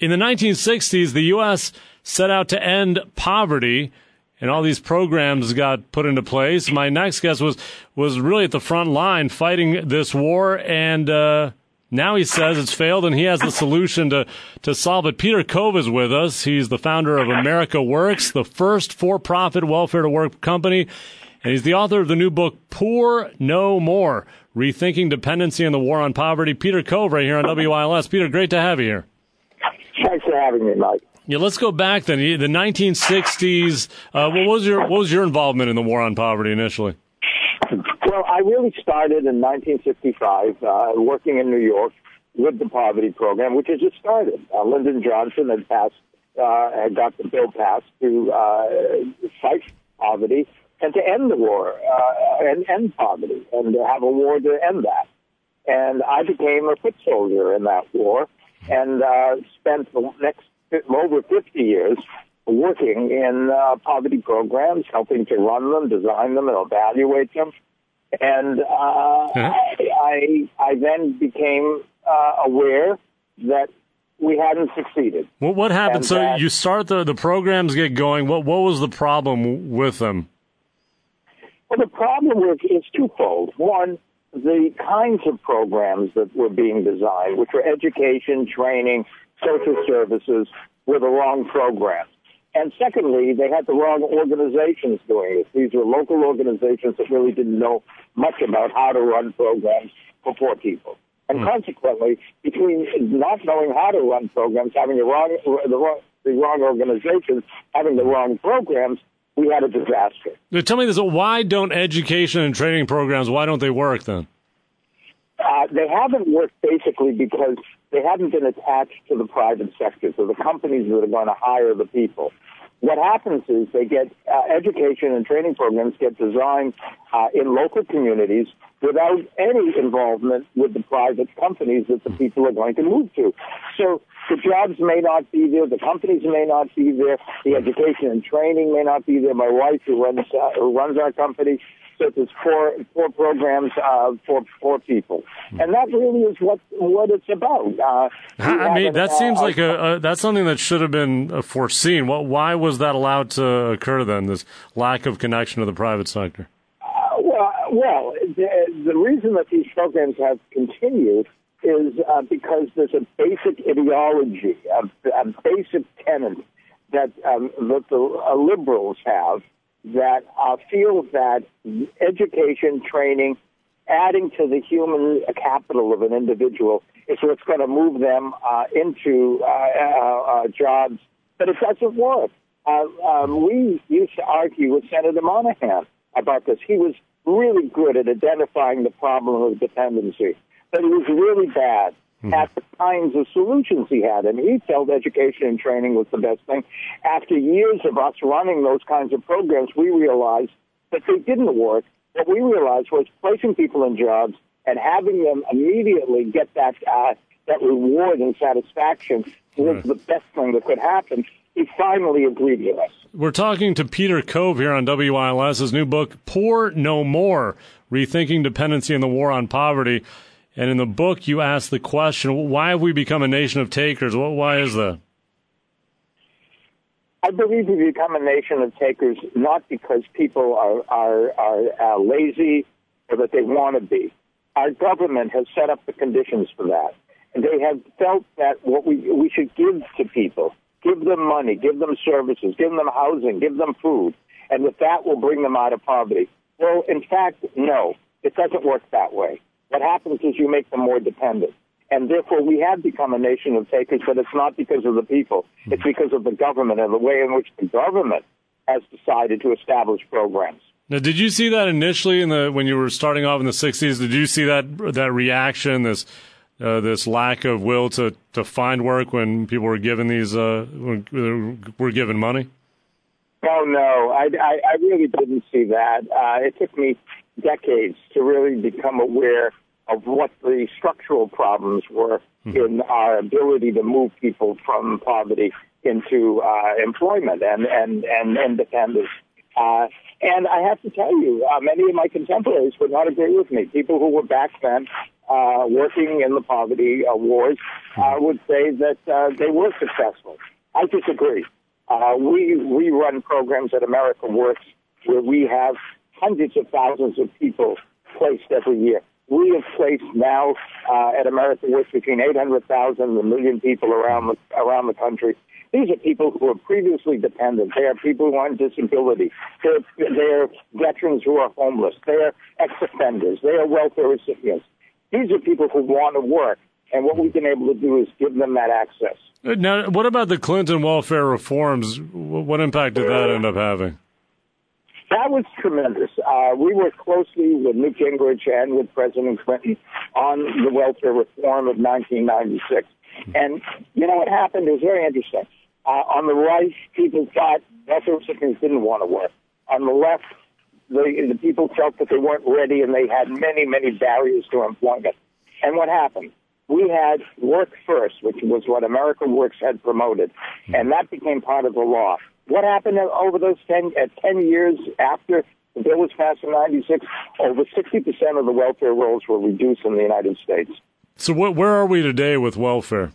In the 1960s, the U.S. set out to end poverty, and all these programs got put into place. My next guest was really at the front line fighting this war, and now he says it's failed, and he has the solution to solve it. Peter Cove is with us. He's the founder of America Works, the first for-profit welfare-to-work company, and he's the author of the new book, Poor No More, Rethinking Dependency and the War on Poverty. Peter Cove right here on WILS. Peter, great to have you here. Thanks for having me, Mike. Yeah, let's go back then. The 1960s. What was your involvement in the war on poverty initially? Well, I really started in 1965, working in New York with the poverty program, which had just started. Lyndon Johnson had got the bill passed to fight poverty and to end the war and end poverty and to have a war to end that. And I became a foot soldier in that war and spent the next over 50 years working in poverty programs, helping to run them, design them, and evaluate them. And I then became aware that we hadn't succeeded. Well, what happened? So you start the programs get going. What was the problem with them? Well, the problem is twofold. One, the kinds of programs that were being designed, which were education, training, social services, were the wrong programs. And secondly, they had the wrong organizations doing it. These were local organizations that really didn't know much about how to run programs for poor people. And consequently, between not knowing how to run programs, having the wrong organizations, having the wrong programs, we had a disaster. Now, tell me this, why don't education and training programs, why don't they work then? They haven't worked basically because they haven't been attached to the private sector, to the companies that are going to hire the people. What happens is they get education and training programs get designed in local communities without any involvement with the private companies that the people are going to move to. So the jobs may not be there, the companies may not be there, the education and training may not be there. My wife, who runs our company, says it's four programs for poor people, and that really is what it's about. I mean, that seems like that's something that should have been foreseen. Why was that allowed to occur then? This lack of connection to the private sector. Well, the reason that these programs have continued is because there's a basic ideology, a basic tenet that the liberals have that feel that education, training, adding to the human capital of an individual is what's going to move them into jobs. But it doesn't work. We used to argue with Senator Monahan about this. He was really good at identifying the problem of dependency, but he was really bad at the kinds of solutions he had. And he felt education and training was the best thing. After years of us running those kinds of programs, we realized that they didn't work. What we realized was placing people in jobs and having them immediately get that reward and satisfaction was the best thing that could happen. He finally agreed with us. We're talking to Peter Cove here on WILS. His new book, Poor No More, Rethinking Dependency and the War on Poverty. And in the book, you ask the question, why have we become a nation of takers? Why is that? I believe we become a nation of takers not because people are lazy or that they want to be. Our government has set up the conditions for that. And they have felt that what we should give to people, give them money, give them services, give them housing, give them food, and with that will bring them out of poverty. Well, in fact, no, it doesn't work that way. What happens is you make them more dependent. And therefore, we have become a nation of takers, but it's not because of the people. It's because of the government and the way in which the government has decided to establish programs. Now, did you see that initially when you were starting off in the 60s? Did you see that reaction, this lack of will to find work when people were given were given money? Oh, no, I really didn't see that. It took me decades to really become aware of what the structural problems were in our ability to move people from poverty into employment and independence. And I have to tell you, many of my contemporaries would not agree with me. People who were back then working in the poverty wars would say that they were successful. I disagree. We run programs at America Works where we have hundreds of thousands of people placed every year. We have placed now at America Works between 800,000 and 1 million people around the country. These are people who are previously dependent. They are people who are on disability. They're veterans who are homeless. They are ex-offenders. They are welfare recipients. These are people who want to work, and what we've been able to do is give them that access. Now, what about the Clinton welfare reforms? What impact did that end up having? That was tremendous. We worked closely with Newt Gingrich and with President Clinton on the welfare reform of 1996. And, you know, what happened? It was very interesting. On the right, people thought welfare recipients didn't want to work. On the left, the people felt that they weren't ready and they had many, many barriers to employment. And what happened? We had Work First, which was what America Works had promoted, and that became part of the law. What happened over those 10 years after the bill was passed in 96? Over 60% of the welfare rolls were reduced in the United States. So where are we today with welfare?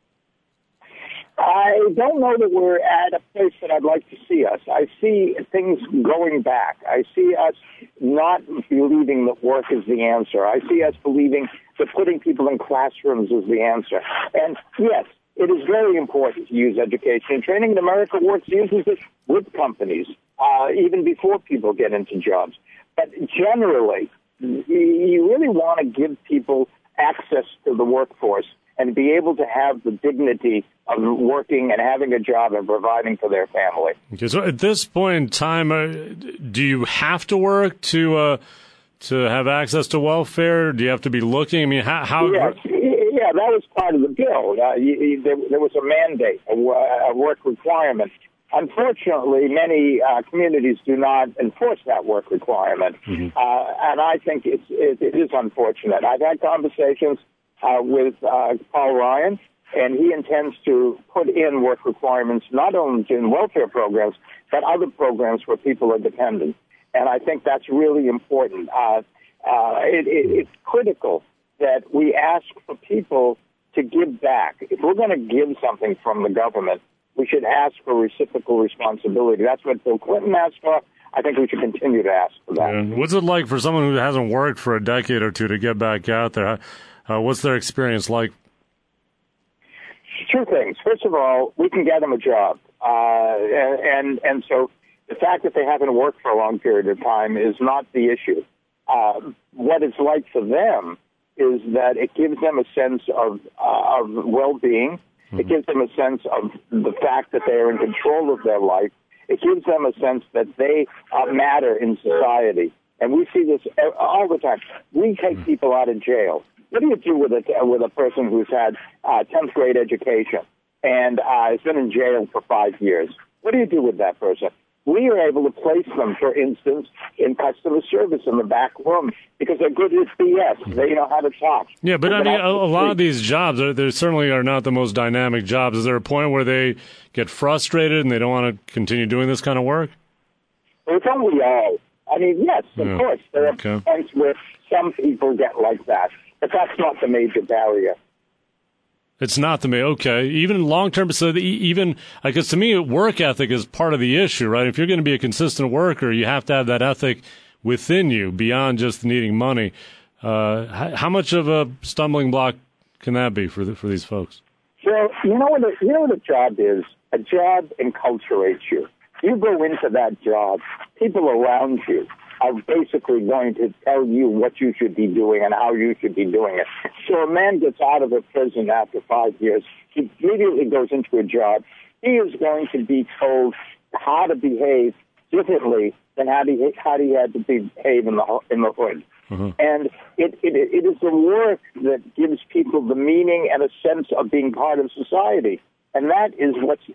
I don't know that we're at a place that I'd like to see us. I see things going back. I see us not believing that work is the answer. I see us believing that putting people in classrooms is the answer. And yes, it is very important to use education and training. And America Works uses it with companies, even before people get into jobs. But generally, you really want to give people access to the workforce and be able to have the dignity of working and having a job and providing for their family. Okay, so at this point in time, do you have to work to have access to welfare? Do you have to be looking? I mean, how? Yes. Yeah, that was part of the bill. There was a mandate, a work requirement. Unfortunately, many communities do not enforce that work requirement, and I think it is unfortunate. I've had conversations with Paul Ryan, and he intends to put in work requirements not only in welfare programs, but other programs where people are dependent. And I think that's really important. It's critical that we ask for people to give back. If we're going to give something from the government, we should ask for reciprocal responsibility. That's what Bill Clinton asked for. I think we should continue to ask for that. Yeah. What's it like for someone who hasn't worked for a decade or two to get back out there? What's their experience like? Two things. First of all, we can get them a job. And so the fact that they haven't worked for a long period of time is not the issue. What it's like for them is that it gives them a sense of well-being. It gives them a sense of the fact that they are in control of their life. It gives them a sense that they matter in society. And we see this all the time. We take people out of jail. What do you do with a person who's had 10th grade education and has been in jail for 5 years? What do you do with that person? We are able to place them, for instance, in customer service in the back room because they're good at BS. They know how to talk. Yeah, but I mean, a lot of these jobs, they certainly are not the most dynamic jobs. Is there a point where they get frustrated and they don't want to continue doing this kind of work? Well, it's only all. I mean, yes, of course. There are points where some people get like that, but that's not the major barrier. It's not the main. Okay. Even long-term, so even, because to me, work ethic is part of the issue, right? If you're going to be a consistent worker, you have to have that ethic within you beyond just needing money. How much of a stumbling block can that be for these folks? Well, you know what a job is? A job enculturates you. You go into that job, people around you are basically going to tell you what you should be doing and how you should be doing it. So a man gets out of a prison after 5 years, he immediately goes into a job. He is going to be told how to behave differently than how he had to behave in the hood. And it is the work that gives people the meaning and a sense of being part of society. And that is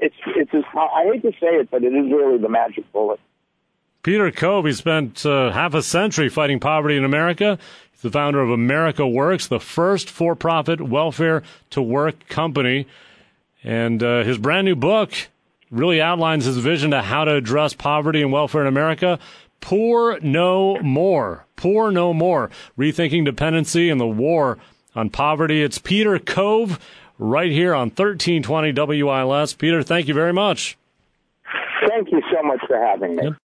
I hate to say it, but it is really the magic bullet. Peter Covey spent half a century fighting poverty in America. He's the founder of America Works, the first for-profit welfare-to-work company. And his brand new book really outlines his vision to how to address poverty and welfare in America. Poor No More. Poor No More. Rethinking Dependency and the War on Poverty. It's Peter Cove right here on 1320 WILS. Peter, thank you very much. Thank you so much for having me. Yep.